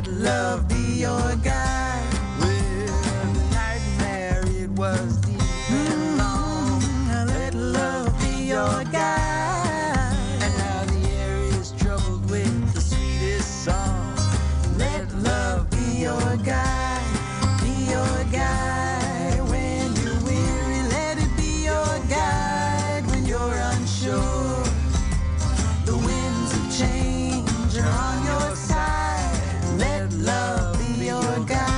Let love be your guide. Well, the nightmare, it was deep and long. Let love be your guide. And now the air is troubled with the sweetest song. Let love be your guide. Be your guide when you're weary. Let it be your guide when you're unsure. The winds of change are on your side. Let love be your guide.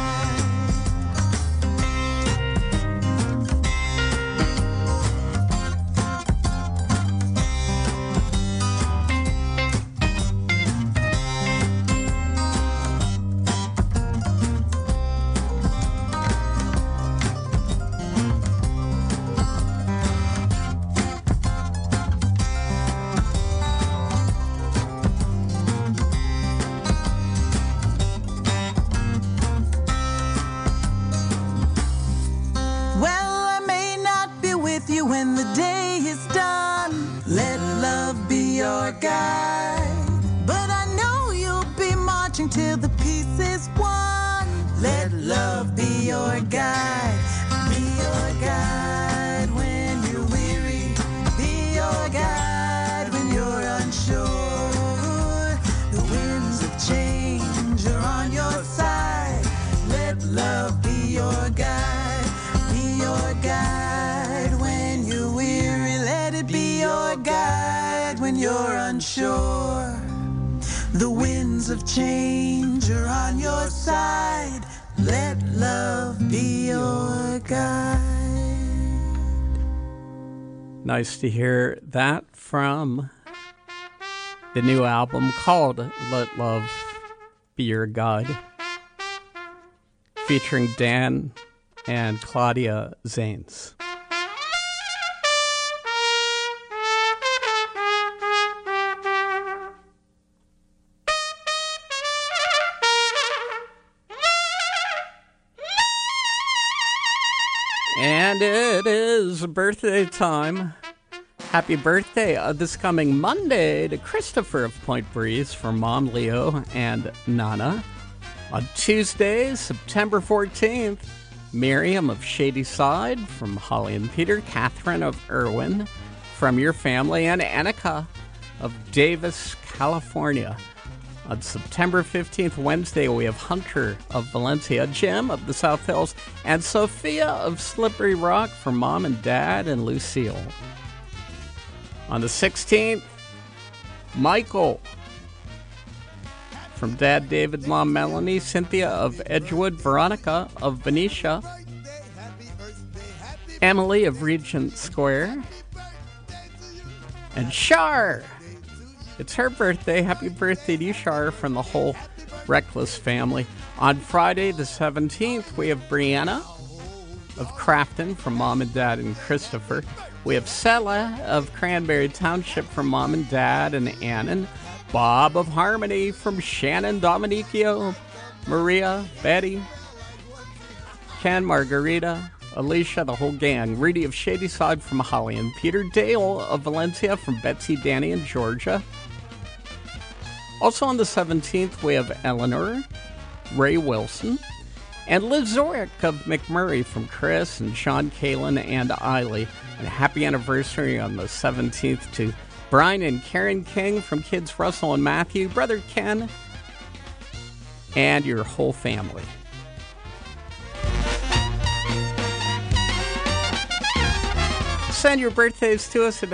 Well, I may not be with you when the day is done. Let love be your guide. But I know you'll be marching till the peace is won. Let love be your guide. Be your guide when you're weary. Be your guide when you're unsure. The winds of change are on your side. Let love be your guide. Be your guide when you're weary. Let it be your guide when you're unsure. The winds of change are on your side. Let love be your guide. Nice to hear that from the new album called Let Love Be Your Guide, featuring Dan and Claudia Zanes. And it is birthday time. Happy birthday this coming Monday to Christopher of Point Breeze from Mom, Leo, and Nana. On Tuesday, September 14th, Miriam of Shady Side from Holly and Peter, Catherine of Irwin from your family, and Annika of Davis, California. On September 15th, Wednesday, we have Hunter of Valencia, Jim of the South Hills, and Sophia of Slippery Rock from Mom and Dad and Lucille. On the 16th, Michael from Dad David, Mom Melanie, Cynthia of Edgewood, Veronica of Venetia, Emily of Regent Square, and Shar. It's her birthday. Happy birthday to you, Shar, from the whole Reckless family. On Friday the 17th, we have Brianna of Crafton from Mom and Dad and Christopher. We have Sella of Cranberry Township from Mom and Dad and Annan. Bob of Harmony from Shannon, Dominicio, Maria, Betty, Ken, Margarita, Alicia, the whole gang. Rudy of Shady Side from Holly and Peter. Dale of Valencia from Betsy, Danny, and Georgia. Also on the 17th, we have Eleanor, Ray Wilson, and Liz Zorick of McMurray from Chris and Sean Kalin and Eiley. And happy anniversary on the 17th to Brian and Karen King from kids Russell and Matthew, brother Ken, and your whole family. Send your birthdays to us at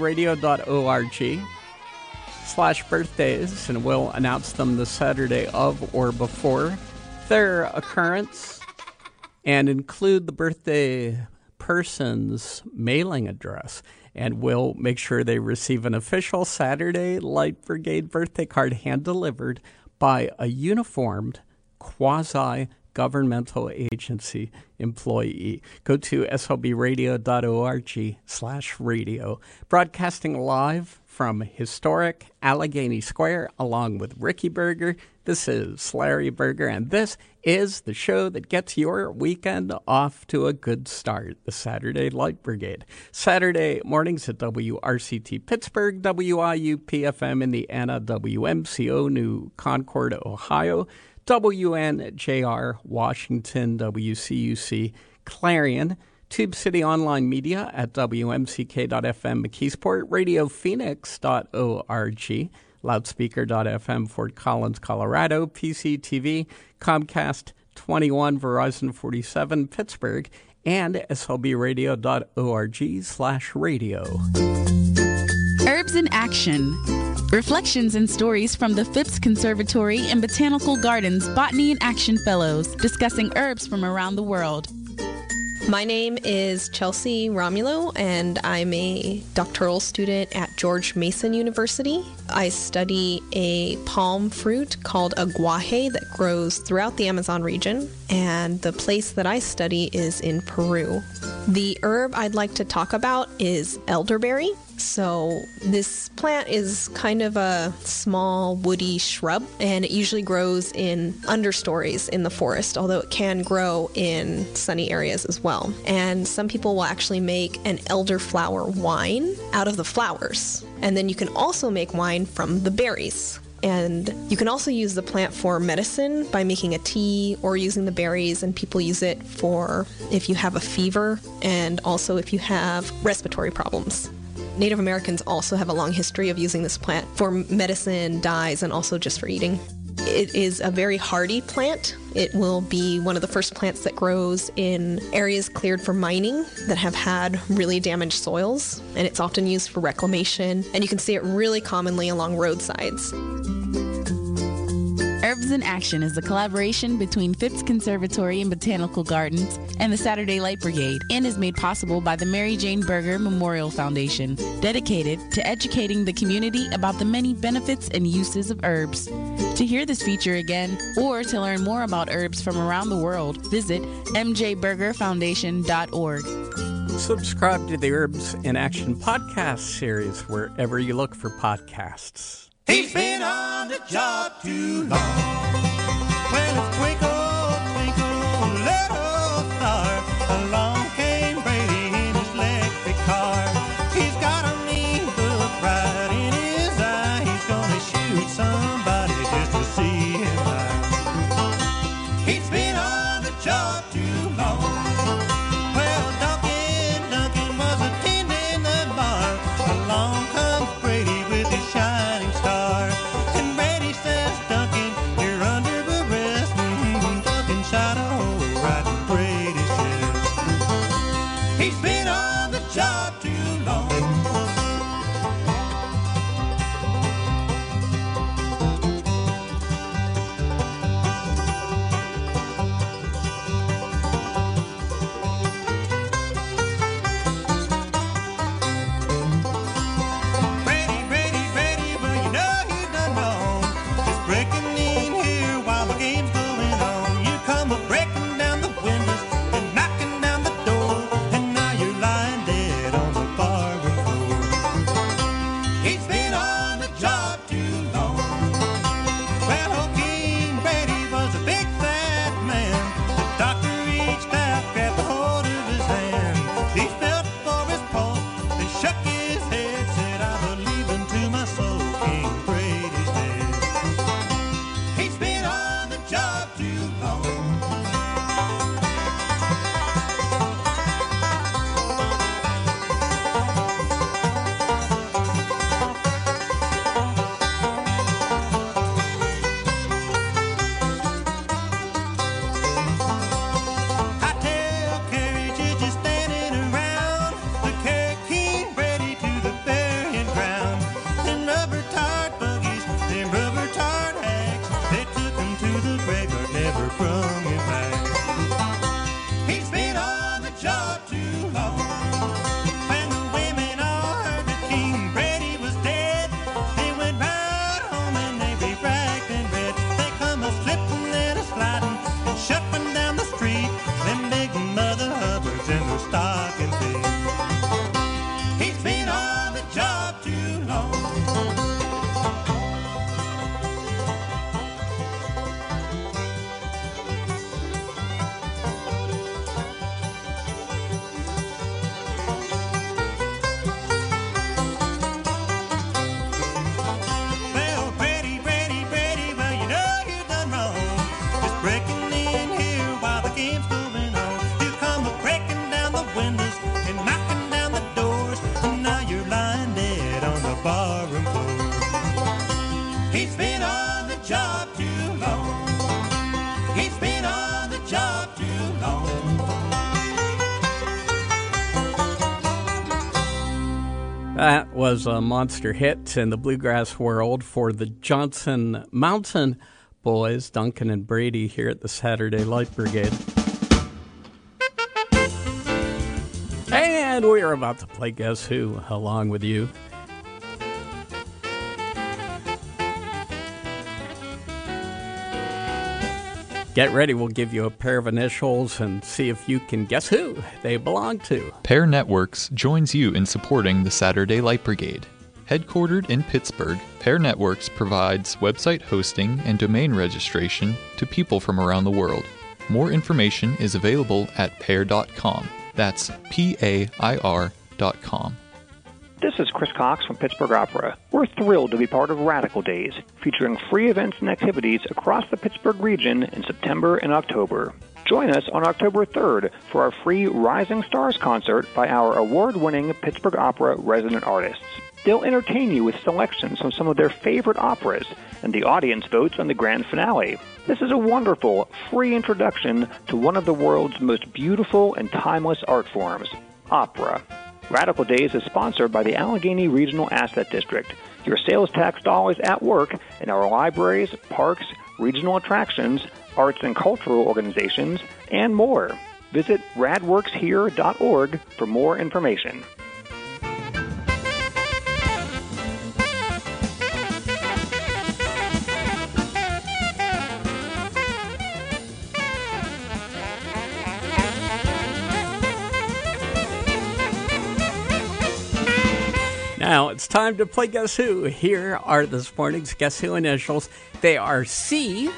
slbradio.org/birthdays, and we'll announce them the Saturday of or before their occurrence, and include the birthday person's mailing address. And we'll make sure they receive an official Saturday Light Brigade birthday card hand-delivered by a uniformed quasi-governmental agency employee. Go to slbradio.org/radio. Broadcasting live from historic Allegheny Square, along with Ricky Berger. This is Larry Berger, and this is the show that gets your weekend off to a good start, the Saturday Light Brigade. Saturday mornings at WRCT Pittsburgh, WIUP-FM Indiana, WMCO New Concord, Ohio, WNJR Washington, WCUC Clarion, Tube City Online Media at WMCK.FM McKeesport, RadioPhoenix.org, Loudspeaker.fm Fort Collins, Colorado, PCTV, Comcast 21, Verizon 47, Pittsburgh, and slbradio.org/radio. Herbs in Action. Reflections and stories from the Phipps Conservatory and Botanical Gardens Botany in Action Fellows discussing herbs from around the world. My name is Chelsea Romulo, and I'm a doctoral student at George Mason University. I study a palm fruit called aguaje that grows throughout the Amazon region, and the place that I study is in Peru. The herb I'd like to talk about is elderberry. So this plant is kind of a small woody shrub, and it usually grows in understories in the forest, although it can grow in sunny areas as well. And some people will actually make an elderflower wine out of the flowers. And then you can also make wine from the berries. And you can also use the plant for medicine by making a tea or using the berries, and people use it for if you have a fever and also if you have respiratory problems. Native Americans also have a long history of using this plant for medicine, dyes, and also just for eating. It is a very hardy plant. It will be one of the first plants that grows in areas cleared for mining that have had really damaged soils, and it's often used for reclamation, and you can see it really commonly along roadsides. Herbs in Action is a collaboration between Phipps Conservatory and Botanical Gardens and the Saturday Light Brigade, and is made possible by the Mary Jane Berger Memorial Foundation, dedicated to educating the community about the many benefits and uses of herbs. To hear this feature again, or to learn more about herbs from around the world, visit mjbergerfoundation.org. Subscribe to the Herbs in Action podcast series wherever you look for podcasts. He's been on the job too long. Well, it's twinkle, twinkle, little star. Along came Brady in his electric car. He's got a mean look right in his eye. He's gonna shoot somebody just to see him die. He's been on the job too long. Well, Duncan was attending the bar. Along comes Brady with his shining star. And Brady says, Duncan, you're under That was a monster hit in the bluegrass world for the Johnson Mountain Boys, Duncan and Brady, here at the Saturday Light Brigade. And we are about to play Guess Who along with you. Get ready, we'll give you a pair of initials and see if you can guess who they belong to. Pear Networks joins you in supporting the Saturday Light Brigade. Headquartered in Pittsburgh, Pear Networks provides website hosting and domain registration to people from around the world. More information is available at pear.com. That's PAIR.com. This is Chris Cox from Pittsburgh Opera. We're thrilled to be part of Radical Days, featuring free events and activities across the Pittsburgh region in September and October. Join us on October 3rd for our free Rising Stars concert by our award-winning Pittsburgh Opera resident artists. They'll entertain you with selections from some of their favorite operas, and the audience votes on the grand finale. This is a wonderful, free introduction to one of the world's most beautiful and timeless art forms, opera. Radical Days is sponsored by the Allegheny Regional Asset District. Your sales tax dollars at work in our libraries, parks, regional attractions, arts and cultural organizations, and more. Visit radworkshere.org for more information. Now it's time to play Guess Who. Here are this morning's Guess Who initials. They are C,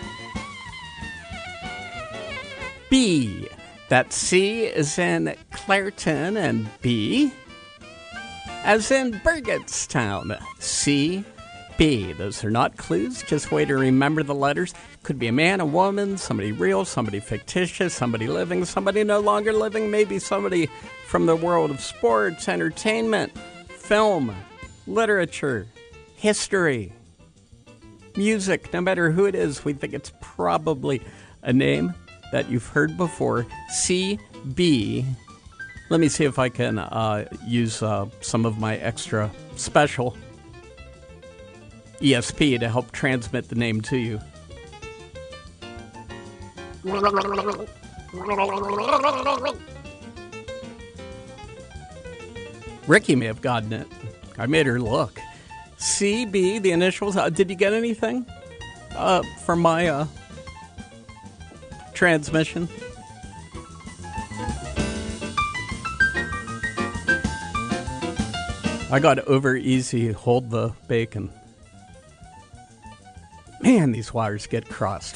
B. That C is in Clairton, and B as in Burgettstown. C, B. Those are not clues. Just way to remember the letters. Could be a man, a woman, somebody real, somebody fictitious, somebody living, somebody no longer living, maybe somebody from the world of sports, entertainment, film, literature, history, music. No matter who it is, we think it's probably a name that you've heard before. CB. Let me see if I can use some of my extra special ESP to help transmit the name to you. Ricky may have gotten it. I made her look. CB, the initials. Did you get anything from my transmission? I got over easy, hold the bacon. Man, these wires get crossed.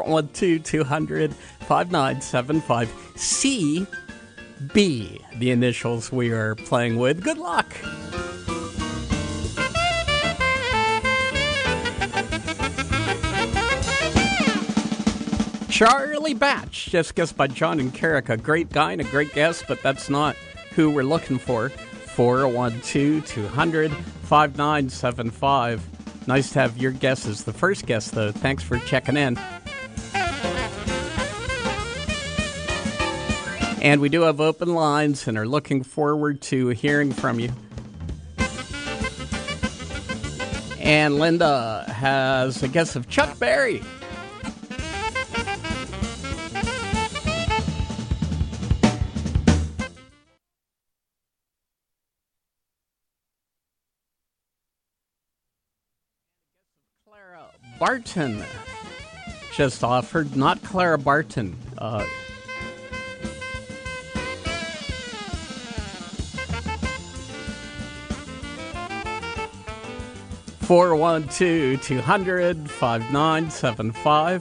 412-200-5975. CB, the initials we are playing with. Good luck. Charlie Batch, just guessed by John and Carrick. A great guy and a great guess, but that's not who we're looking for. 412-200-5975. Nice to have your guess as the first guess, though. Thanks for checking in. And we do have open lines and are looking forward to hearing from you. And Linda has a guess of Chuck Berry. Clara Barton just offered, not Clara Barton. 412-200-5975,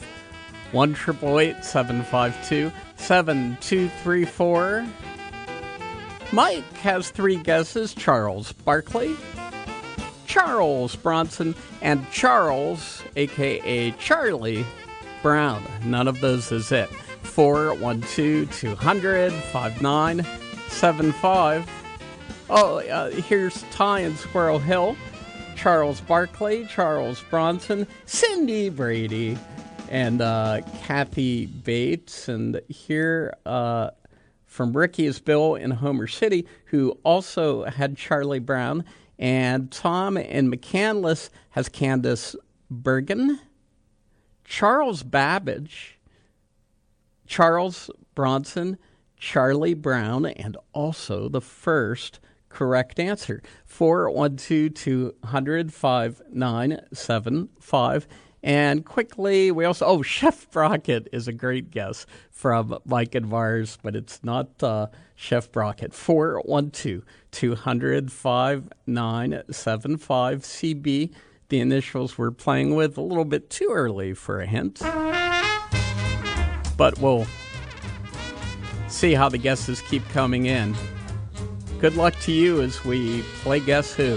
1-888-752-7234. Mike has three guesses: Charles Barkley, Charles Bronson, and Charles, a.k.a. Charlie Brown. None of those is it. 412-200-5975. Here's Ty in Squirrel Hill. Charles Barkley, Charles Bronson, Cindy Brady, and Kathy Bates. And here from Ricky is Bill in Homer City, who also had Charlie Brown. And Tom in McCandless has Candace Bergen, Charles Babbage, Charles Bronson, Charlie Brown, and also the first correct answer. 412-200-5975. And quickly, we also, Chef Brockett is a great guess from Mike and Mars, but it's not Chef Brockett. 412-200-5975. CB, the initials we're playing with, a little bit too early for a hint. But we'll see how the guesses keep coming in. Good luck to you as we play Guess Who.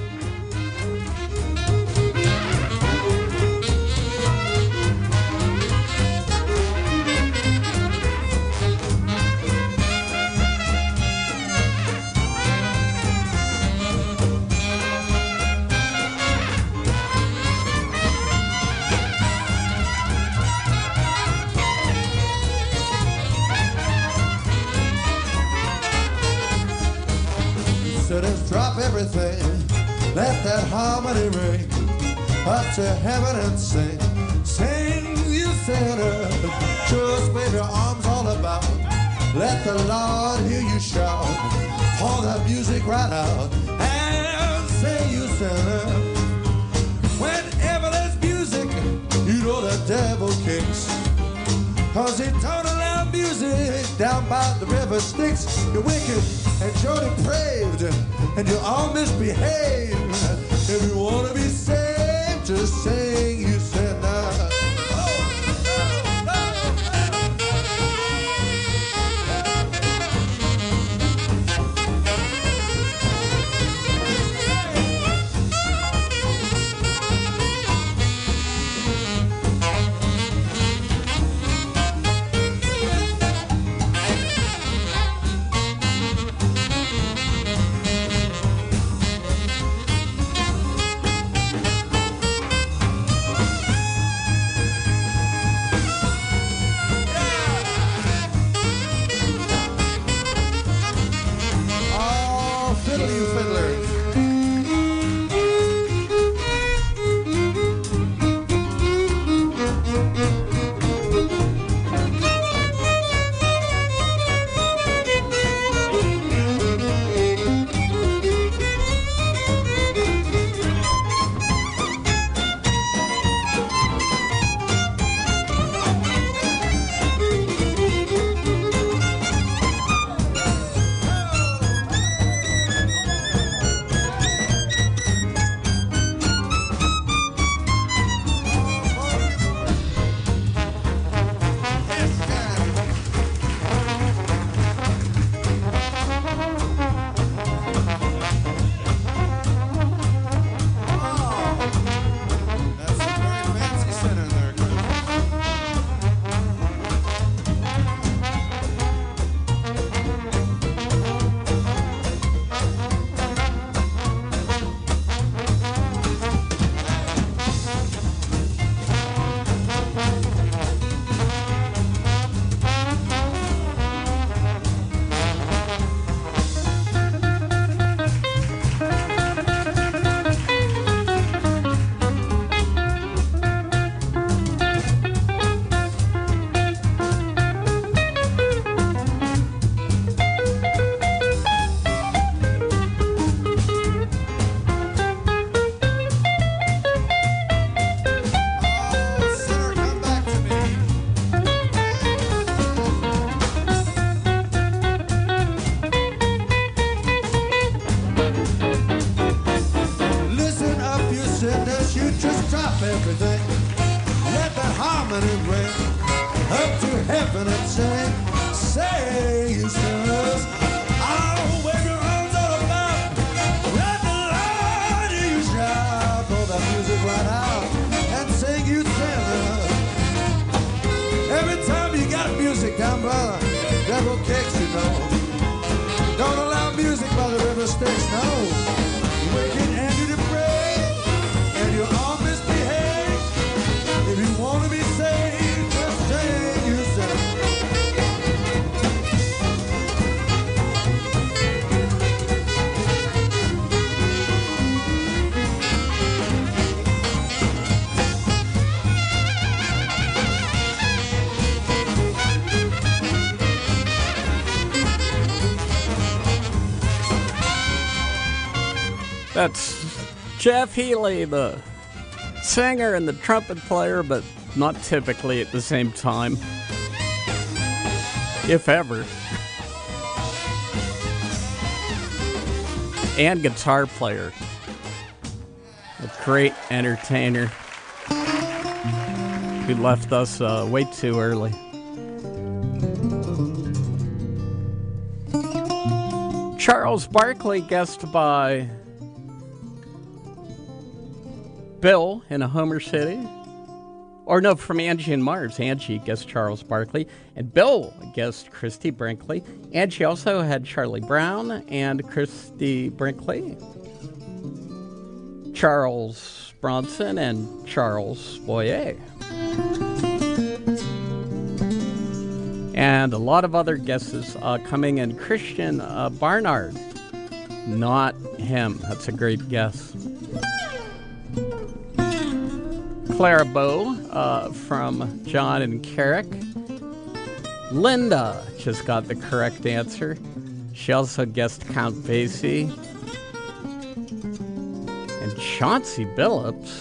Drop everything, let that harmony ring up to heaven and sing. Sing, you sinner, just wave your arms all about. Let the Lord hear you shout. Pour that music right out and sing, you sinner. Whenever there's music, you know the devil kicks. 'Cause he don't allow music down by the river Styx. You're wicked and you're depraved and you all misbehave. If you want to be saved, just sing, you sinner. That's Jeff Healey, the singer and the trumpet player, but not typically at the same time, if ever. And guitar player. A great entertainer who left us way too early. Charles Barkley, guest by Bill in a Homer City. Or no, from Angie and Mars. Angie guessed Charles Barkley, and Bill guessed Christy Brinkley. Angie also had Charlie Brown and Christy Brinkley, Charles Bronson, and Charles Boyer. And a lot of other guesses coming in. Christian Barnard. Not him. That's a great guess. Clara Bow from John and Carrick. Linda just got the correct answer. She also guessed Count Basie. And Chauncey Billups.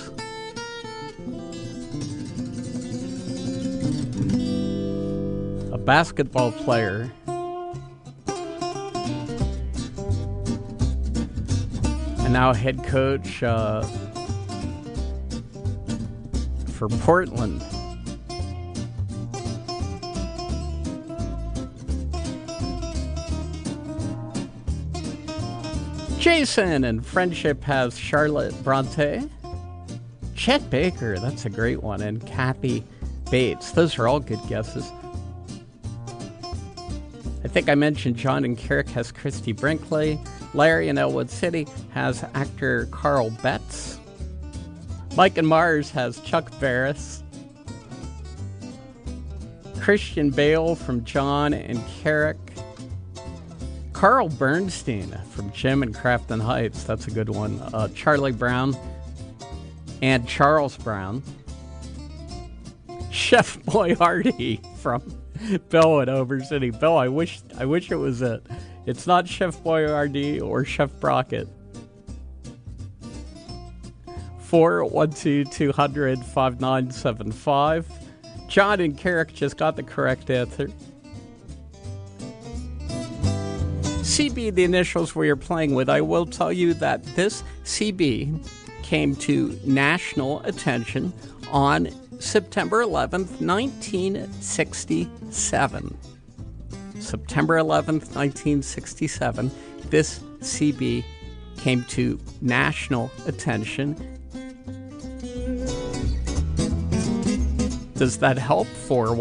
A basketball player. And now head coach for Portland. Jason and Friendship has Charlotte Bronte. Chet Baker, that's a great one. And Kathy Bates. Those are all good guesses. I think I mentioned John and Carrick has Christy Brinkley. Larry in Elwood City has actor Carl Betts. Mike and Mars has Chuck Barris. Christian Bale from John and Carrick. Carl Bernstein from Jim and Crafton Heights. That's a good one. Charlie Brown and Charles Brown. Chef Boyardee from Bill at Over City. Bill, I wish it was it. It's not Chef Boyardee or Chef Brockett. 412-200-5975. John and Carrick just got the correct answer. CB, the initials we are playing with. I will tell you that this CB came to national attention on September 11th, 1967. September 11th, 1967. This CB came to national attention. Does that help?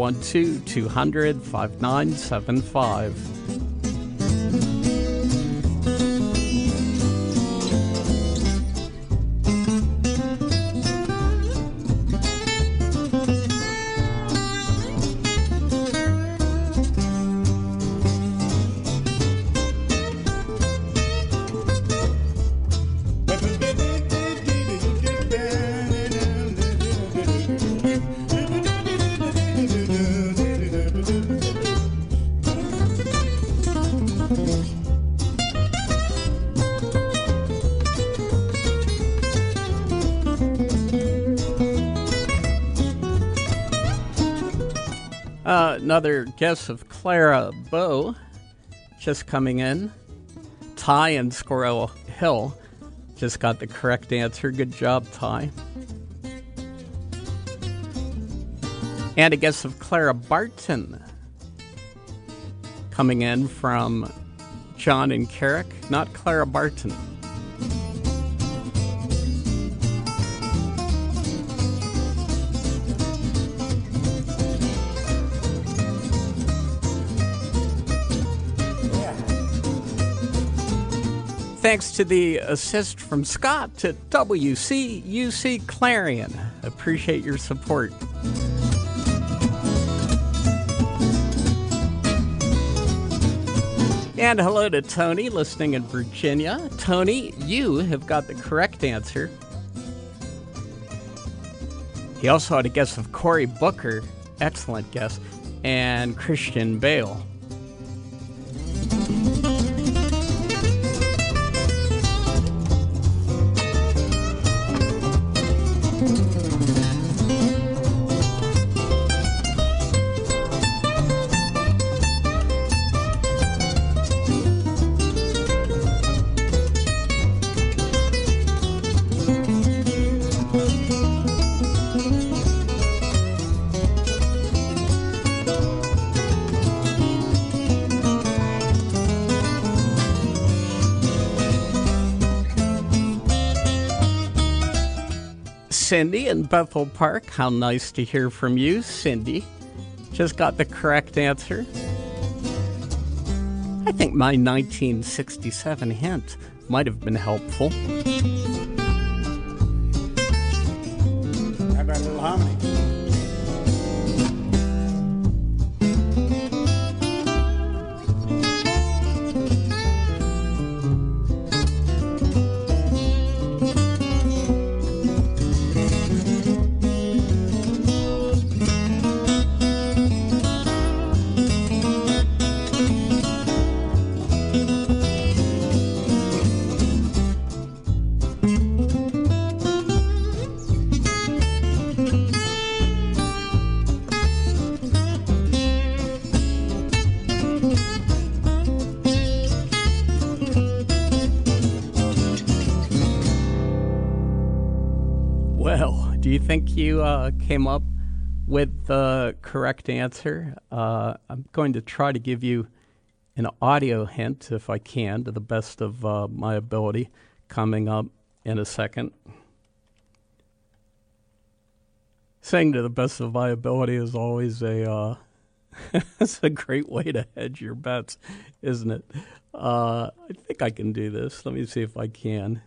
412-200-5975. Another guess of Clara Bow just coming in. Ty and Squirrel Hill just got the correct answer. Good job, Ty. And a guess of Clara Barton coming in from John and Carrick. Not Clara Barton. Thanks to the assist from Scott to WCUC Clarion. Appreciate your support. And hello to Tony, listening in Virginia. Tony, you have got the correct answer. He also had a guess of Cory Booker, excellent guess, and Christian Bale. Cindy in Bethel Park. How nice to hear from you, Cindy. Just got the correct answer. I think my 1967 hint might have been helpful. How about a little harmony? Do you think you came up with the correct answer? I'm going to try to give you an audio hint, if I can, to the best of my ability, coming up in a second. Saying to the best of my ability is always it's a great way to hedge your bets, isn't it? I think I can do this. Let me see if I can.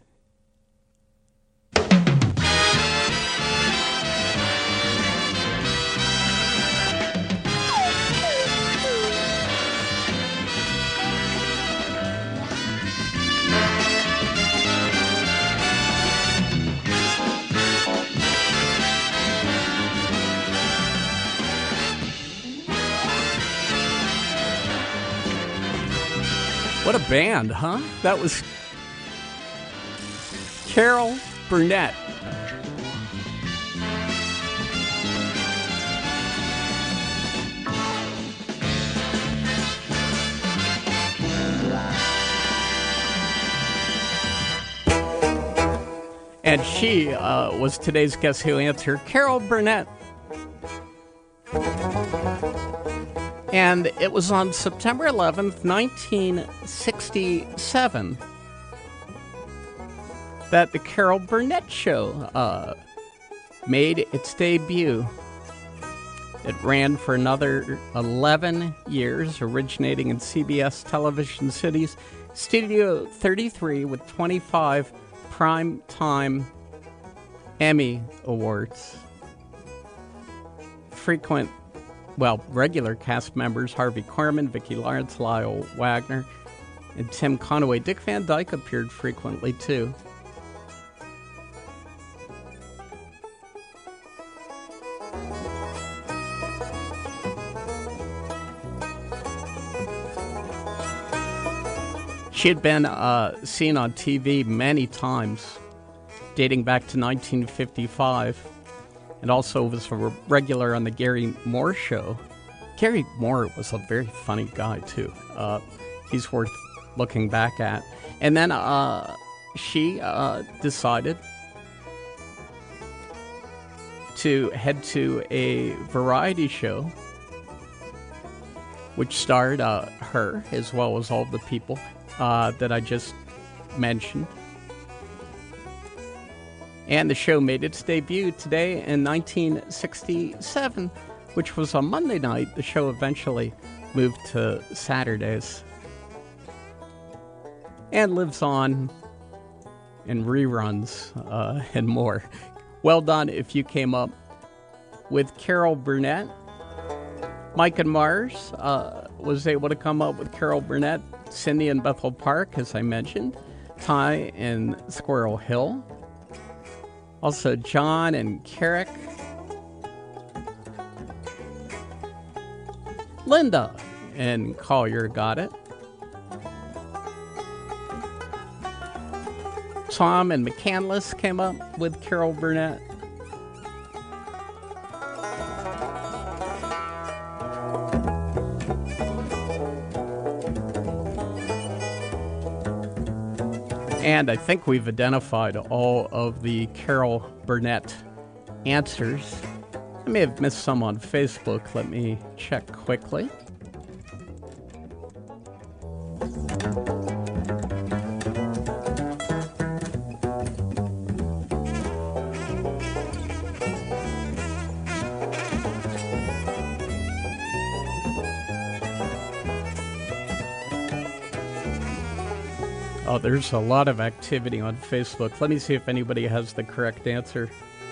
What a band, huh? That was Carol Burnett. And she was today's Guess Who answer, Carol Burnett. And it was on September 11th, 1967, that the Carol Burnett Show made its debut. It ran for another 11 years, originating in CBS Television City's Studio 33 with 25 Primetime Emmy Awards. Regular cast members Harvey Korman, Vicki Lawrence, Lyle Wagner, and Tim Conaway. Dick Van Dyke appeared frequently, too. She had been seen on TV many times, dating back to 1955. And also was a regular on the Gary Moore Show. Gary Moore was a very funny guy, too. He's worth looking back at. And then she decided to head to a variety show, which starred her, as well as all the people that I just mentioned. And the show made its debut today in 1967, which was on Monday night. The show eventually moved to Saturdays. And lives on in reruns and more. Well done if you came up with Carol Burnett. Mike and Mars was able to come up with Carol Burnett. Cindy in Bethel Park, as I mentioned. Ty in Squirrel Hill. Also, John and Carrick. Linda and Collier got it. Tom and McCandless came up with Carol Burnett. And I think we've identified all of the Carol Burnett answers. I may have missed some on Facebook. Let me check quickly. Oh, there's a lot of activity on Facebook. Let me see if anybody has the correct answer.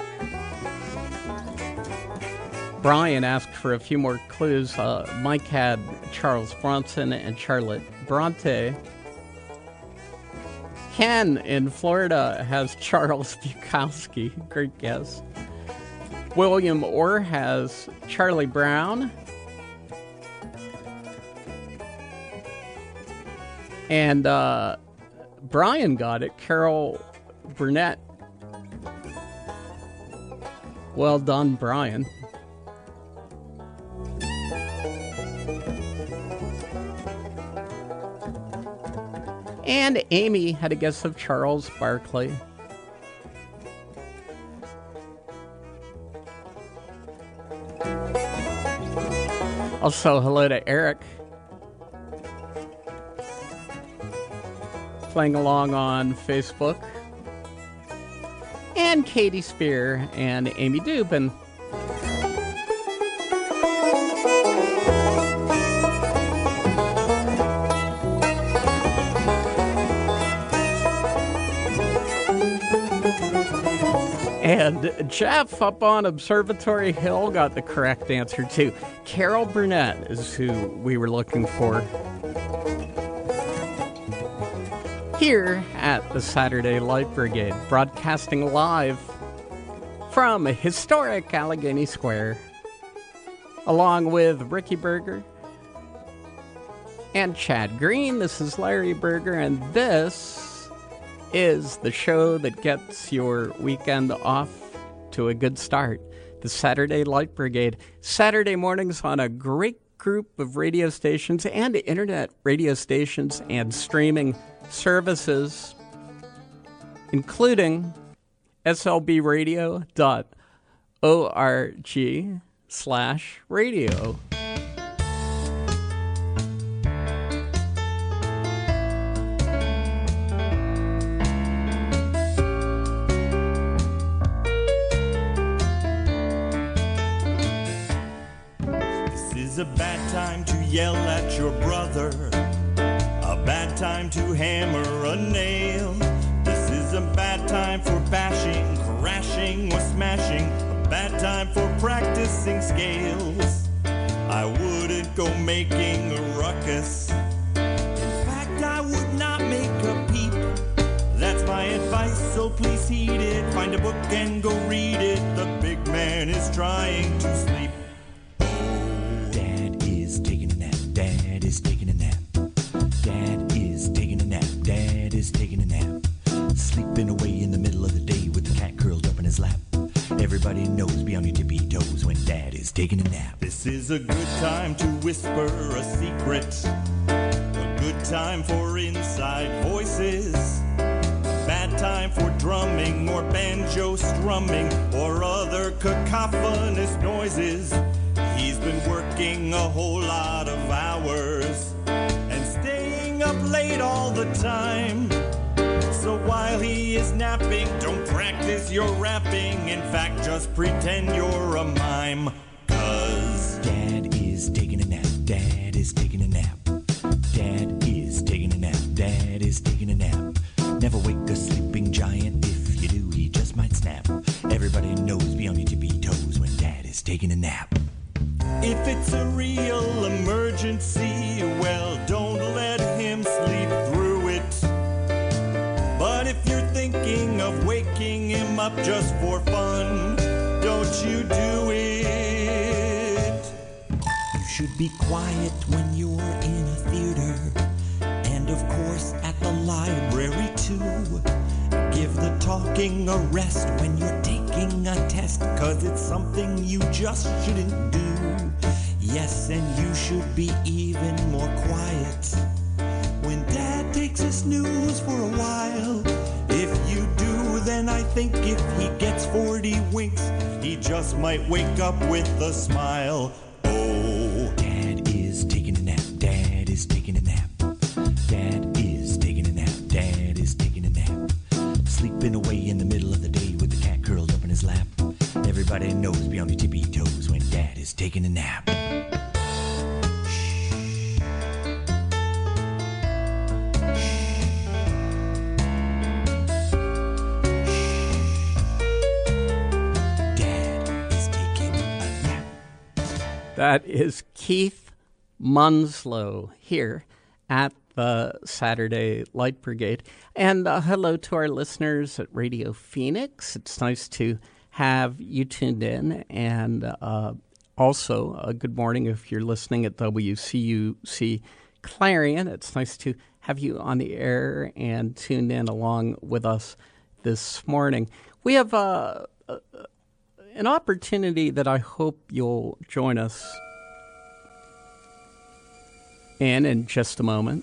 Brian asked for a few more clues. Mike had Charles Bronson and Charlotte Bronte. Ken in Florida has Charles Bukowski. Great guess. William Orr has Charlie Brown. And Brian got it, Carol Burnett. Well done, Brian. And Amy had a guess of Charles Barkley. Also, hello to Eric. Playing along on Facebook. And Katie Spear and Amy Dubin. And Jeff up on Observatory Hill got the correct answer too. Carol Burnett is who we were looking for. Here at the Saturday Light Brigade, broadcasting live from historic Allegheny Square, along with Ricky Berger and Chad Green. This is Larry Berger, and this is the show that gets your weekend off to a good start. The Saturday Light Brigade. Saturday mornings on a great group of radio stations and internet radio stations and streaming services, including slbradio.org/radio. This is a bad time to yell at your brother. A bad time to hammer a nail. This is a bad time for bashing, crashing, or smashing. A bad time for practicing scales. I wouldn't go making a ruckus. In fact, I would not make a peep. That's my advice, so please heed it. Find a book and go read it. The big man is trying to sleep. Dad is taking a nap. Dad is taking a nap. Dad is taking a nap. Dad is taking a nap. Sleeping away in the middle of the day with the cat curled up in his lap. Everybody knows be on your tippy toes when Dad is taking a nap. This is a good time to whisper a secret. A good time for inside voices. Bad time for drumming or banjo strumming or other cacophonous noises. He's been working a whole lot of hours and staying up late all the time. So while he is napping, don't practice your rapping. In fact, just pretend you're a mime. 'Cause Dad is taking a nap. Dad is taking a nap. Dad is taking a nap. Dad is taking a nap. Never wake a sleeping giant. If you do, he just might snap. Everybody knows be on your tippy toes when Dad is taking a nap. if it's a real emergency, well, don't let him sleep through it. But if you're thinking of waking him up just for fun, don't you do it. You should be quiet when you're in a theater, and of course at the library too. Give the talking a rest when you're taking a test, 'cause it's something you just shouldn't do. Yes, and you should be even more quiet when Dad takes a snooze for a while. If you do, then I think if he gets 40 winks, he just might wake up with a smile. Oh, Dad is taking a nap. Dad is taking a nap. Dad is taking a nap. Dad is taking a nap. Sleeping away in the middle of the day with the cat curled up in his lap. Everybody knows be on your tippy toes when Dad is taking a nap. That is Keith Munslow here at the Saturday Light Brigade. And hello to our listeners at Radio Phoenix. It's nice to have you tuned in. And also, good morning if you're listening at WCUC Clarion. It's nice to have you on the air and tuned in along with us this morning. We have an opportunity that I hope you'll join us in just a moment.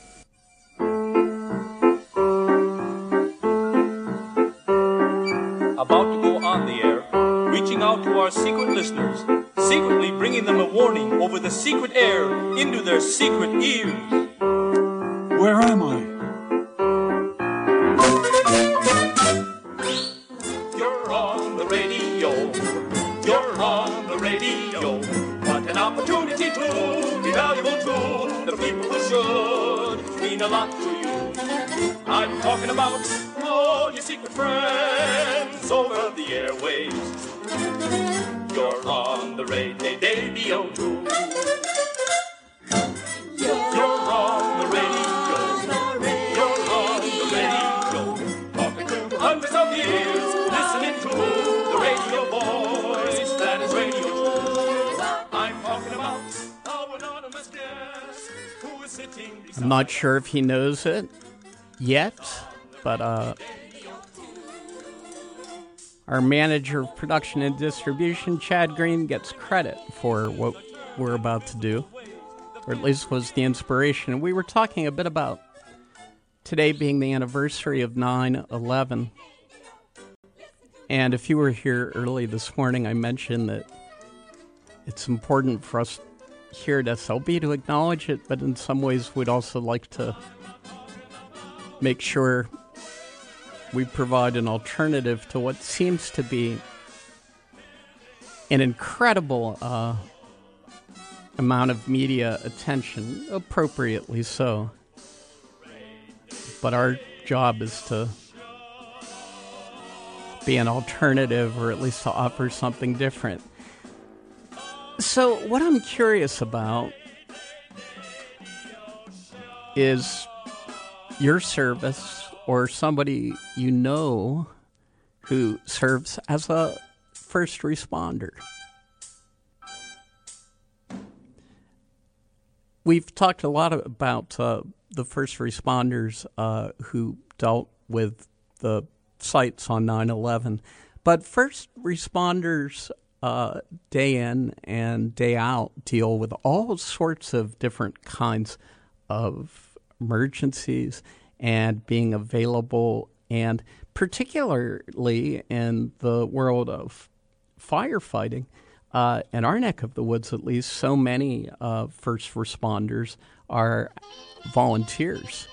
About to go on the air, reaching out to our secret listeners, secretly bringing them a warning over the secret air into their secret ears. Where am I? You're on the radio. You're on the radio. What an opportunity to be valuable to the people who should mean a lot to you. I'm talking about all your secret friends over the airwaves. You're on the radio too. You're on the radio. You're on the radio. Talking to hundreds of ears, listening to the radio voice that is radio too. I'm talking about our anonymous guest who is sitting beside. I'm not sure if he knows it yet, but our manager of production and distribution, Chad Green, gets credit for what we're about to do, or at least was the inspiration. And we were talking a bit about today being the anniversary of 9/11. And if you were here early this morning, I mentioned that it's important for us here at SLB to acknowledge it, but in some ways we'd also like to make sure we provide an alternative to what seems to be an incredible amount of media attention, appropriately so. But our job is to be an alternative, or at least to offer something different. So what I'm curious about is your service, or somebody you know who serves as a first responder. We've talked a lot about the first responders who dealt with the sites on 9/11, but first responders day in and day out deal with all sorts of different kinds of emergencies and being available, and particularly in the world of firefighting, in our neck of the woods at least, so many first responders are volunteers.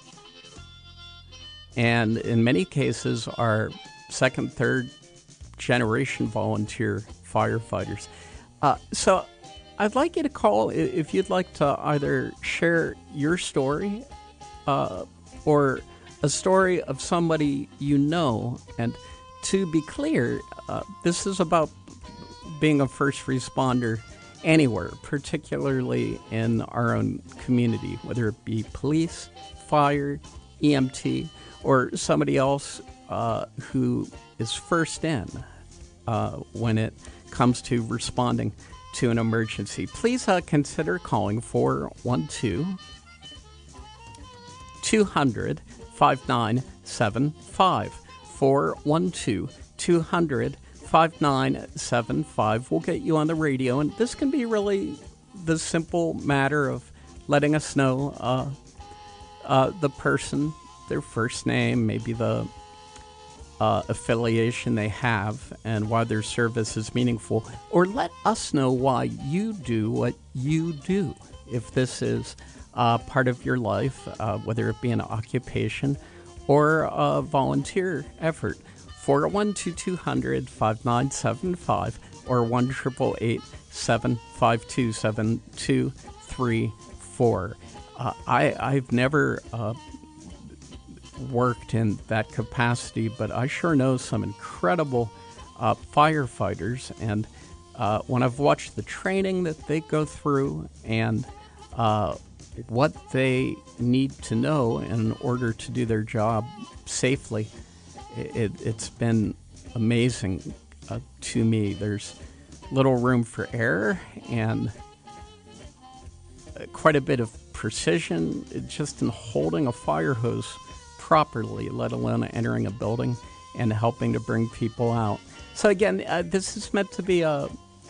And in many cases are second, third generation volunteer firefighters. So I'd like you to call if you'd like to either share your story or a story of somebody you know. And to be clear, this is about being a first responder anywhere, particularly in our own community, whether it be police, fire, EMT, or somebody else who is first in when it comes to responding to an emergency. Please consider calling 412-200-5975. 412-200-5975. We'll get you on the radio, and this can be really the simple matter of letting us know the person, their first name, maybe the affiliation they have, and why their service is meaningful. Or let us know why you do what you do. If this is part of your life, whether it be an occupation or a volunteer effort. 412-200-5975 or 1-888-752-7234. I've never worked in that capacity, but I sure know some incredible firefighters, and when I've watched the training that they go through and what they need to know in order to do their job safely, it's been amazing to me. There's little room for error and quite a bit of precision just in holding a fire hose properly, let alone entering a building and helping to bring people out. So again, this is meant to be a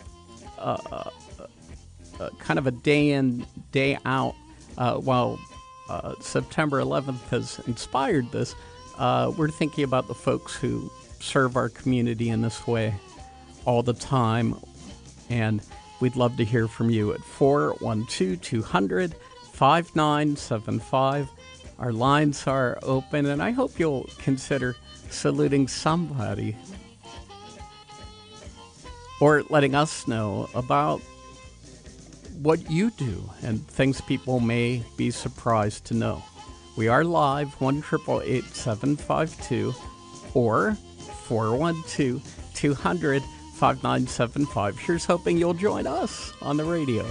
kind of a day in, day out. While September 11th has inspired this, we're thinking about the folks who serve our community in this way all the time, and we'd love to hear from you at 412-200-5975. Our lines are open, and I hope you'll consider saluting somebody or letting us know about what you do and things people may be surprised to know. We are live, 1-888-752 or 412-200-5975. Here's hoping you'll join us on the radio.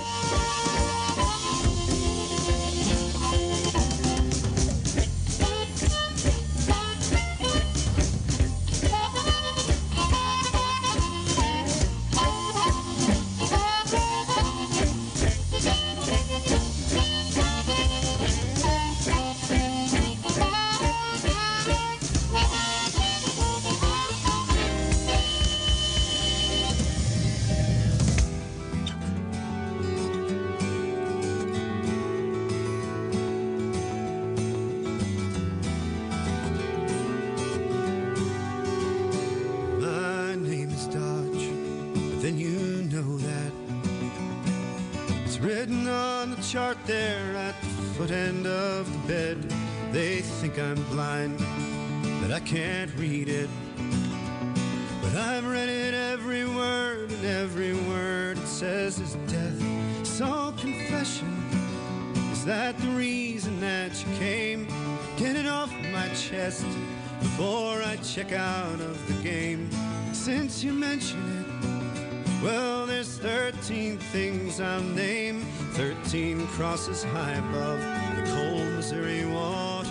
Chart there at the foot end of the bed. They think I'm blind, that I can't read it, but I've read it every word, and every word it says is death. So confession, is that the reason that you came? Get it off my chest before I check out of the game. Since you mention it, well, there's 13 things I'll name, 13 crosses high above the cold Missouri waters.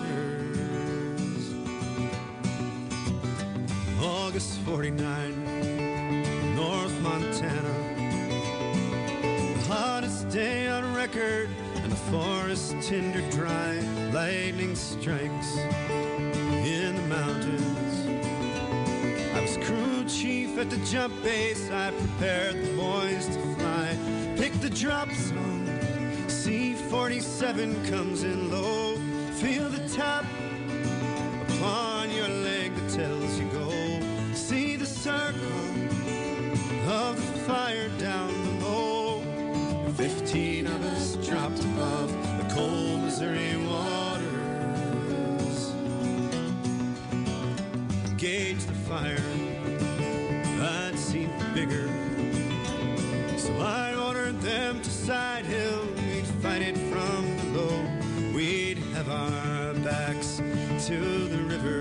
August 49, North Montana, the hottest day on record, and the forest tinder dry. Lightning strikes in the mountains. I was crew chief at the jump base. I prepared the boys to fly. Pick the drop zone. C-47 comes in low. Feel the tap upon your leg that tells you go. See the circle of the fire down below. 15 of us dropped above the cold Missouri waters. Gauge the fire, I'd seen bigger, so I ordered them to Side Hill. We'd fight it from below. We'd have our backs to the river.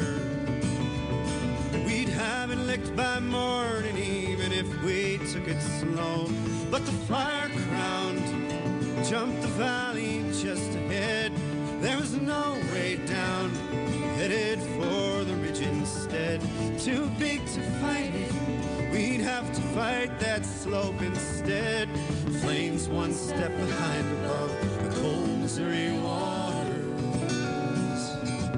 We'd have it licked by morning, even if we took it slow. But the fire crowned jumped the valley just ahead. There was no way down, headed for the ridge instead. Too big to fight it, we'd have to fight that slope instead. Flames one step behind above the cold Missouri waters.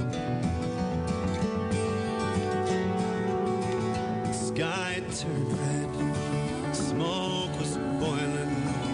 The sky turned red, smoke was boiling.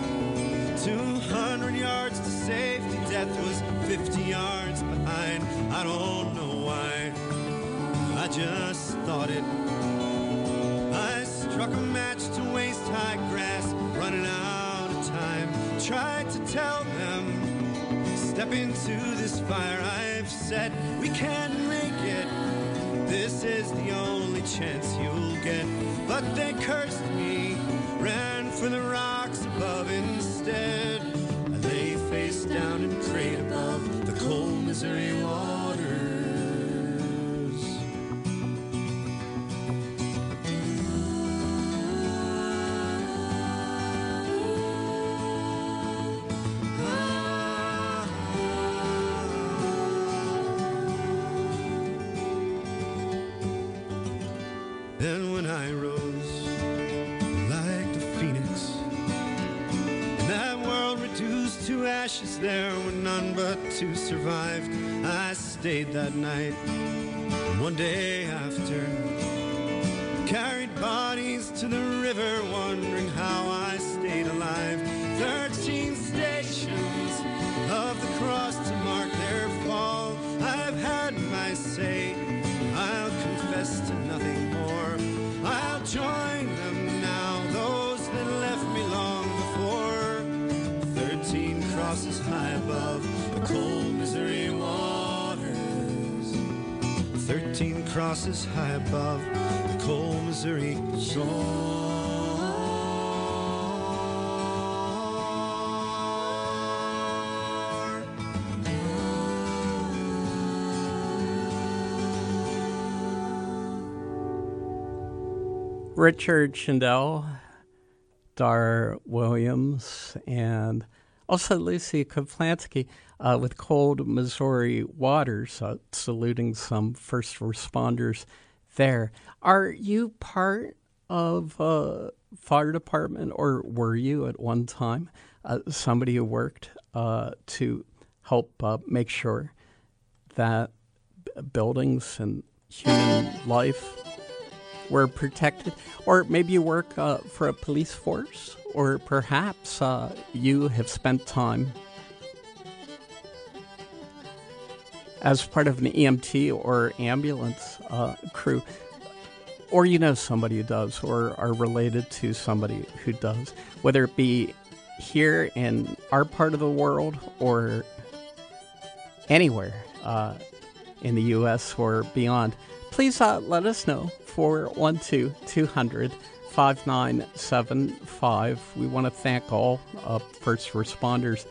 200 yards to safety, death was 50 yards behind. I don't know why, I just thought it. I struck a match to waist-high grass, running out of time. Tried to tell them, step into this fire. I've said, we can't make it, this is the only chance you'll get. But they cursed me, ran for the rocks above instead. I lay face down and prayed above the cold Missouri waters. to ashes, there were none but two survived. I stayed that night. One day after, carried bodies to the river, wondering how I stayed alive. 13 stations of the cross to mark their fall. I've had my say, I'll confess to nothing more. I'll join them now, those that left me long before. 13 crosses high above the cold Missouri waters. 13 crosses high above the cold Missouri shore. Richard Shindell, Dar Williams, and also Lucy Kaplansky with Cold Missouri Waters, saluting some first responders there. Are you part of a fire department, or were you at one time somebody who worked to help make sure that buildings and human life were protected? Or maybe you work for a police force, or perhaps you have spent time as part of an EMT or ambulance crew, or you know somebody who does, or are related to somebody who does, whether it be here in our part of the world or anywhere in the U.S. or beyond. Please let us know. 412-200-5975. We want to thank all first responders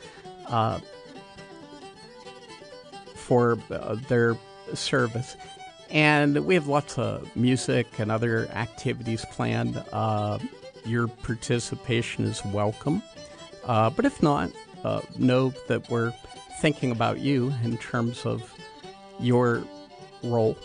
for their service. And we have lots of music and other activities planned. Your participation is welcome. But if not, know that we're thinking about you in terms of your role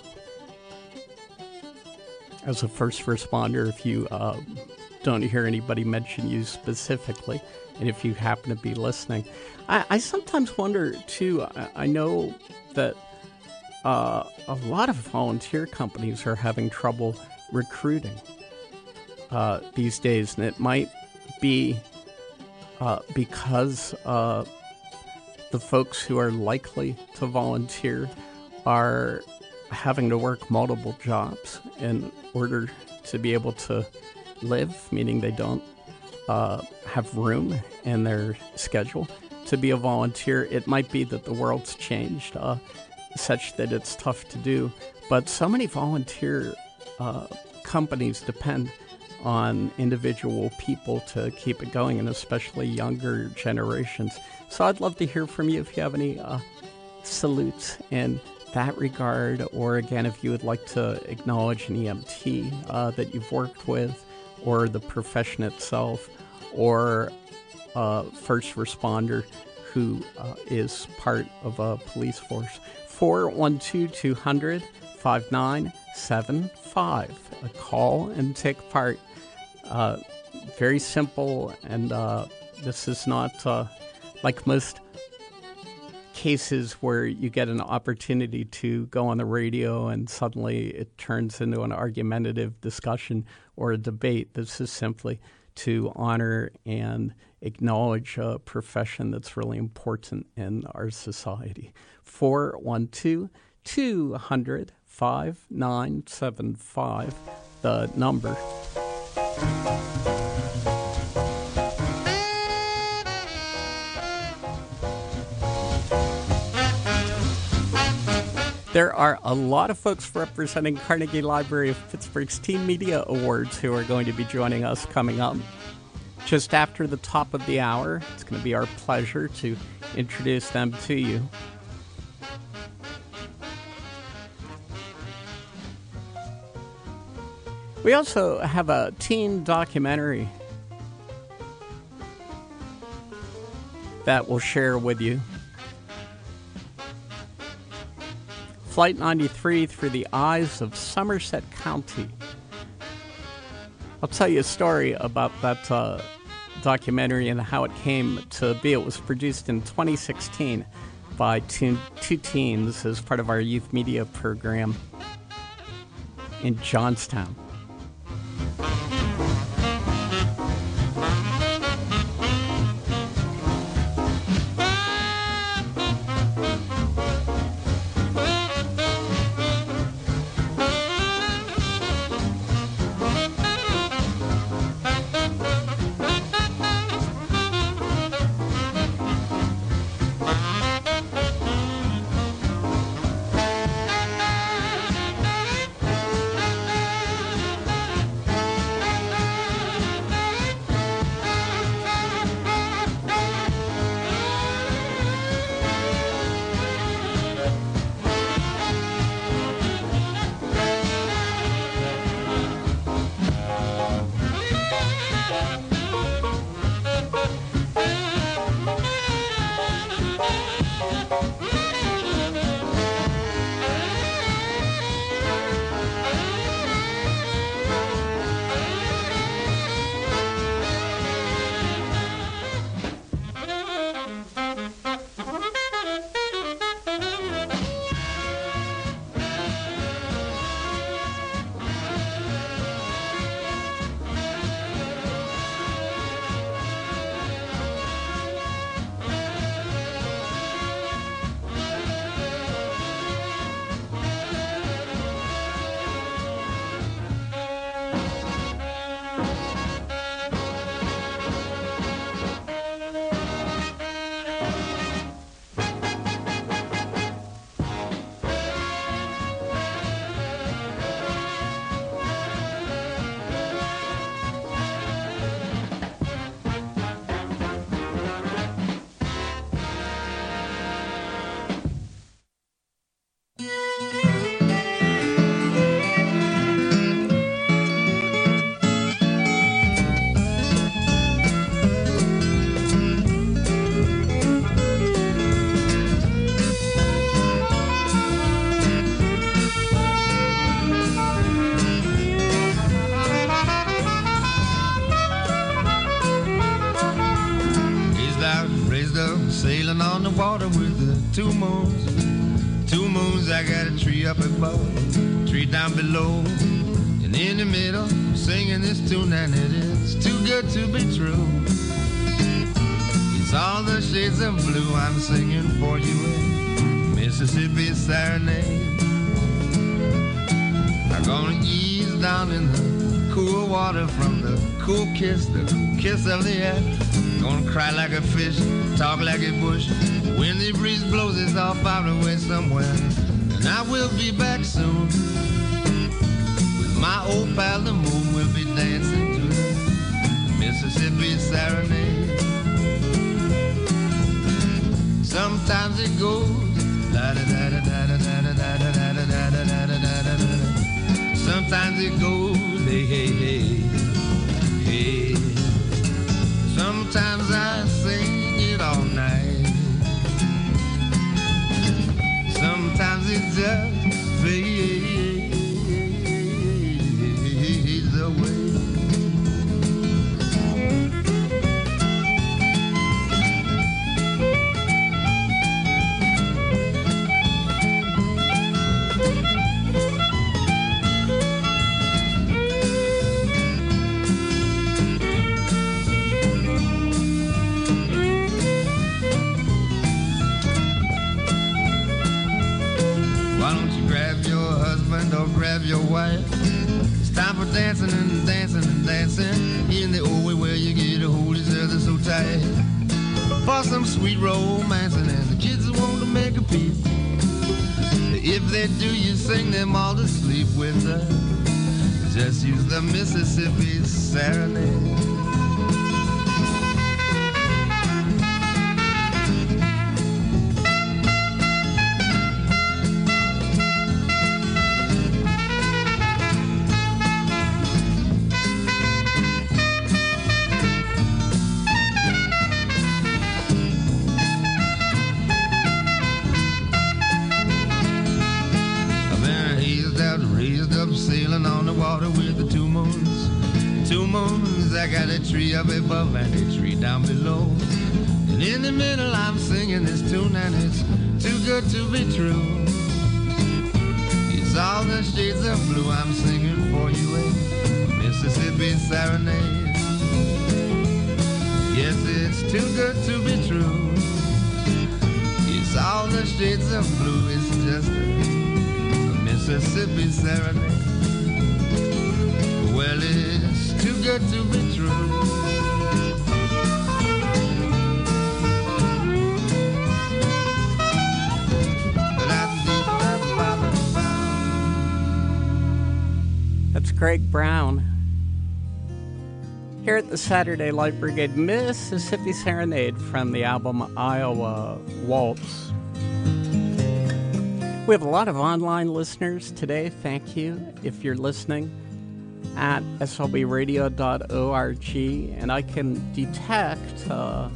as a first responder. If you don't hear anybody mention you specifically, and if you happen to be listening, I sometimes wonder too. I know that a lot of volunteer companies are having trouble recruiting these days, and it might be because the folks who are likely to volunteer are having to work multiple jobs in order to be able to live, meaning they don't have room in their schedule to be a volunteer. It might be that the world's changed such that it's tough to do, but so many volunteer companies depend on individual people to keep it going, and especially younger generations. So I'd love to hear from you if you have any salutes in that regard, or again, if you would like to acknowledge an EMT that you've worked with, or the profession itself, or a first responder who is part of a police force. 412-200-5975. Call and take part. Very simple, and this is not like most cases where you get an opportunity to go on the radio and suddenly it turns into an argumentative discussion or a debate. This is simply to honor and acknowledge a profession that's really important in our society. 412-200-5975, the number. There are a lot of folks representing Carnegie Library of Pittsburgh's Teen Media Awards who are going to be joining us coming up just after the top of the hour. It's going to be our pleasure to introduce them to you. We also have a teen documentary that we'll share with you. Flight 93 Through the Eyes of Somerset County. I'll tell you a story about that documentary and how it came to be. It was produced in 2016 by two teens as part of our youth media program in Johnstown. Sailing on the water with the two moons. Two moons, I got a tree up above, tree down below. And in the middle, singing this tune, and it is too good to be true. It's all the shades of blue I'm singing for you in Mississippi serenade. I'm gonna ease down in the cool water from the cool kiss of the air. Gonna cry like a fish, talk like a bush. When the breeze blows us off out away somewhere. And I will be back soon. With my old pal the moon, we'll be dancing to the Mississippi serenade. Sometimes it goes da da da da da da da da da da da da da da da. Sometimes it goes hey hey hey hey. Sometimes I sing it all night. Sometimes it just fades away. Or grab your wife. It's time for dancing and dancing and dancing in the old way where you get to hold each other so tight. For some sweet romancing, and the kids want to make a peep. If they do, you sing them all to sleep with us. Just use the Mississippi serenade. Sailing on the water with the two moons. two moons, I got a tree up above and a tree down below. And in the middle I'm singing this tune and it's too good to be true. It's all the shades of blue I'm singing for you, a Mississippi serenade. Yes, it's too good to be true. It's all the shades of blue, it's just a Mississippi serenade. Well, it's too good to be true. That's Greg Brown. Here at the Saturday Light Brigade, Mississippi Serenade from the album Iowa Waltz. We have a lot of online listeners today. Thank you if you're listening at slbradio.org, and I can detect a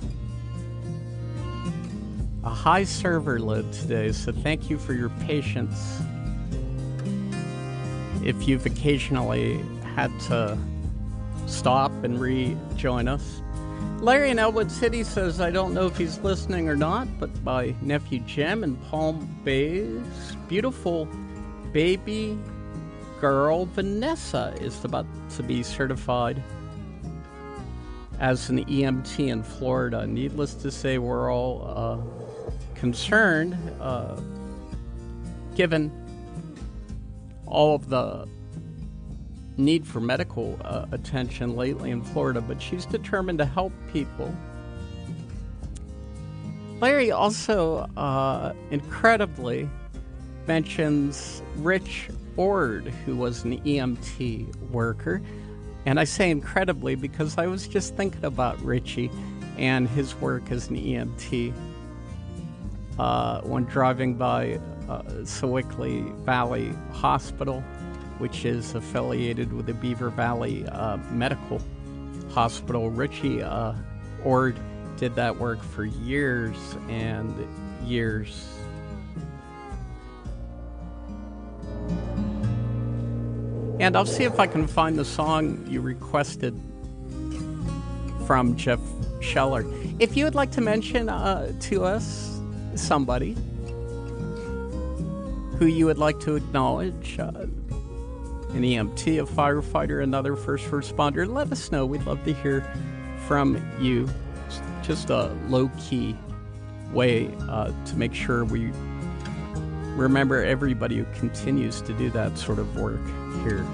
high server load today, so thank you for your patience. If you've occasionally had to stop and rejoin us. Larry in Elwood City says, I don't know if he's listening or not, but my nephew Jim in Palm Bay's beautiful baby girl Vanessa is about to be certified as an EMT in Florida. Needless to say, we're all concerned, given all of the need for medical attention lately in Florida, but she's determined to help people. Larry also incredibly mentions Rich Ord, who was an EMT worker. And I say incredibly because I was just thinking about Richie and his work as an EMT when driving by Sewickley Valley Hospital, which is affiliated with the Beaver Valley Medical Hospital. Richie Ord did that work for years and years. And I'll see if I can find the song you requested from Jeff Scheller. If you would like to mention to us somebody who you would like to acknowledge, an EMT, a firefighter, another first responder, let us know. We'd love to hear from you. It's just a low-key way to make sure we remember everybody who continues to do that sort of work here.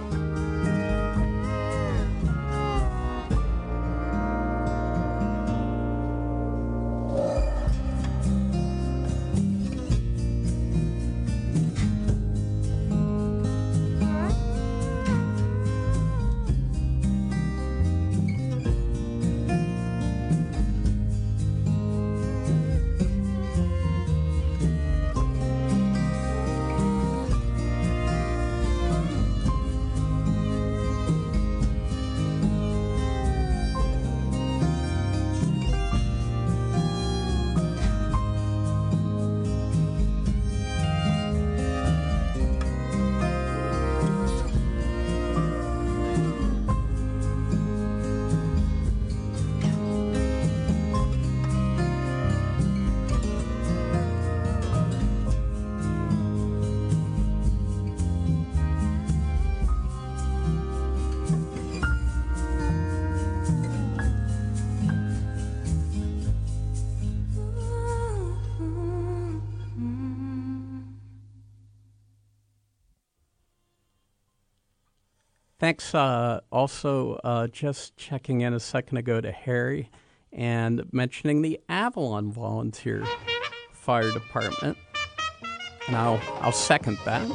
Thanks also just checking in a second ago to Harry and mentioning the Avalon Volunteer Fire Department. And I'll second that.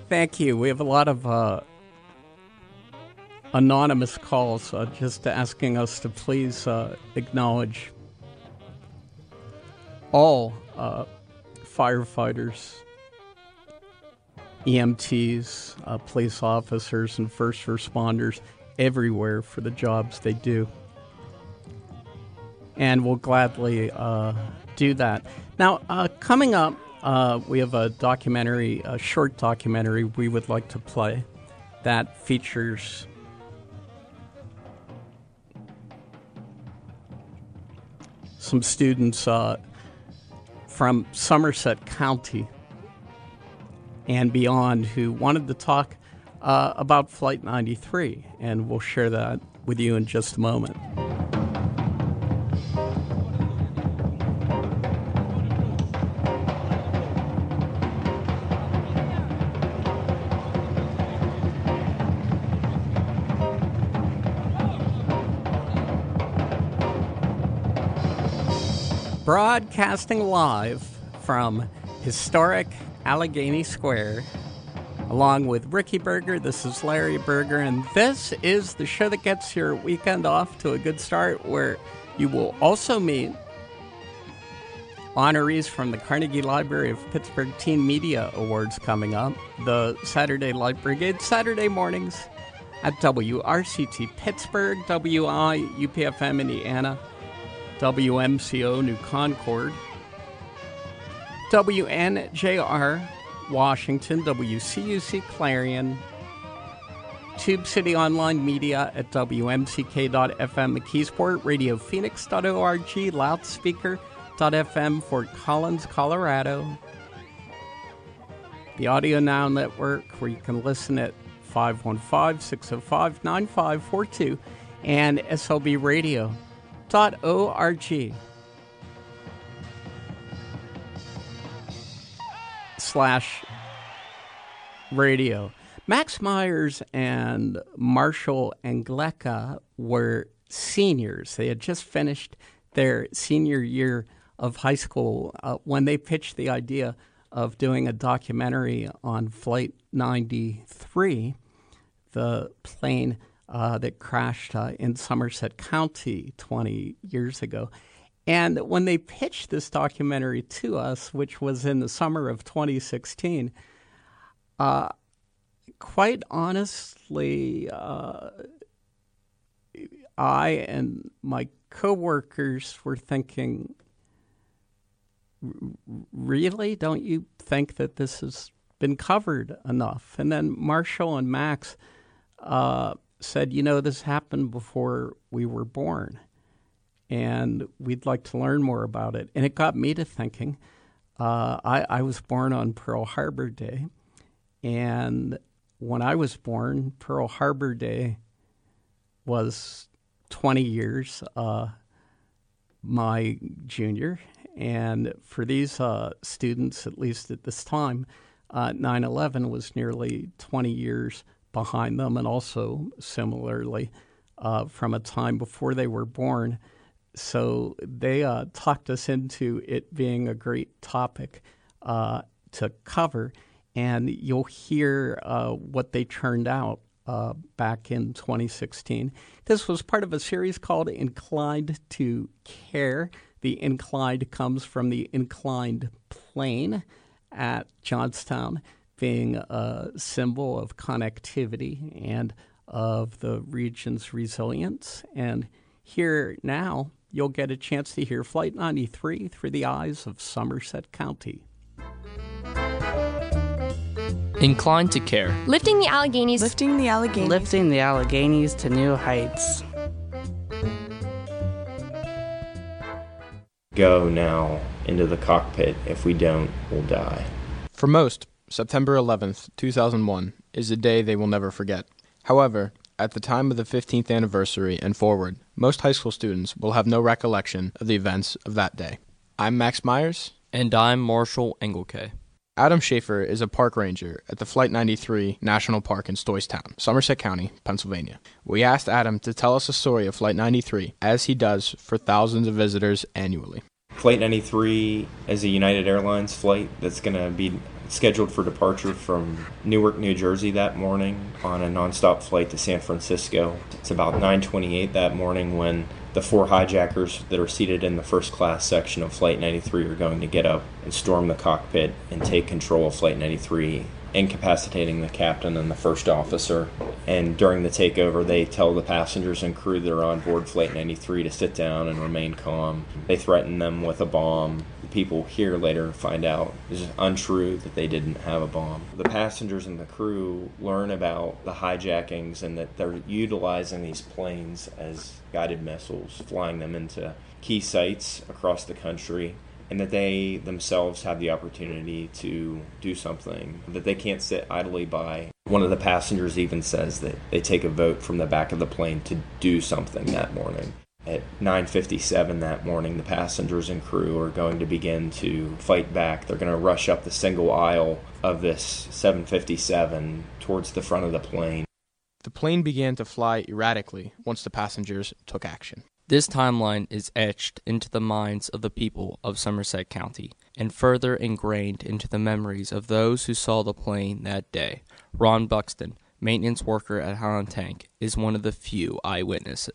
Thank you. We have a lot of anonymous calls just asking us to please acknowledge all firefighters, EMTs, police officers, and first responders everywhere for the jobs they do. And we'll gladly do that. Now, coming up, we have a documentary, a short documentary we would like to play that features some students from Somerset County and beyond who wanted to talk about Flight 93, and we'll share that with you in just a moment. Broadcasting live from historic Allegheny Square, along with Ricky Berger. This is Larry Berger, and this is the show that gets your weekend off to a good start, where you will also meet honorees from the Carnegie Library of Pittsburgh Teen Media Awards coming up, the Saturday Light Brigade, Saturday mornings at WRCT Pittsburgh, WI UPFM Indiana, WMCO New Concord, WNJR Washington, WCUC Clarion, Tube City Online Media at WMCK.FM McKeesport, RadioPhoenix.org, Loudspeaker.FM Fort Collins, Colorado, the Audio Now Network, where you can listen at 515-605-9542, and SLBradio.org. /radio. Max Myers and Marshall Angleka were seniors. They had just finished their senior year of high school when they pitched the idea of doing a documentary on Flight 93, the plane that crashed in Somerset County 20 years ago. And when they pitched this documentary to us, which was in the summer of 2016, quite honestly, I and my coworkers were thinking, really? Don't you think that this has been covered enough? And then Marshall and Max said, this happened before we were born, and we'd like to learn more about it. And it got me to thinking. I was born on Pearl Harbor Day, and when I was born, Pearl Harbor Day was 20 years my junior. And for these students, at least at this time, 9/11 was nearly 20 years behind them, and also similarly from a time before they were born. So they talked us into it being a great topic to cover, and you'll hear what they turned out back in 2016. This was part of a series called Inclined to Care. The inclined comes from the inclined plane at Johnstown, being a symbol of connectivity and of the region's resilience. And here now, you'll get a chance to hear Flight 93 through the eyes of Somerset County. Inclined to Care. Lifting the Alleghenies. Lifting the Alleghenies. Lifting the Alleghenies to new heights. Go now into the cockpit. If we don't, we'll die. For most, September 11th, 2001 is a day they will never forget. However, at the time of the 15th anniversary and forward, most high school students will have no recollection of the events of that day. I'm Max Myers. And I'm Marshall Engelke. Adam Schaefer is a park ranger at the Flight 93 National Park in Stoystown, Somerset County, Pennsylvania. We asked Adam to tell us the story of Flight 93, as he does for thousands of visitors annually. Flight 93 is a United Airlines flight that's going to be scheduled for departure from Newark, New Jersey that morning on a nonstop flight to San Francisco. It's about 9:28 that morning when the 4 hijackers that are seated in the first class section of Flight 93 are going to get up and storm the cockpit and take control of Flight 93, incapacitating the captain and the first officer. And during the takeover, they tell the passengers and crew that are on board Flight 93 to sit down and remain calm. They threaten them with a bomb. The people here later find out it's untrue that they didn't have a bomb. The passengers and the crew learn about the hijackings and that they're utilizing these planes as guided missiles, flying them into key sites across the country, and that they themselves have the opportunity to do something, that they can't sit idly by. One of the passengers even says that they take a vote from the back of the plane to do something that morning. At 9:57 that morning, the passengers and crew are going to begin to fight back. They're going to rush up the single aisle of this 757 towards the front of the plane. The plane began to fly erratically once the passengers took action. This timeline is etched into the minds of the people of Somerset County and further ingrained into the memories of those who saw the plane that day. Ron Buxton, maintenance worker at Highland Tank, is one of the few eyewitnesses.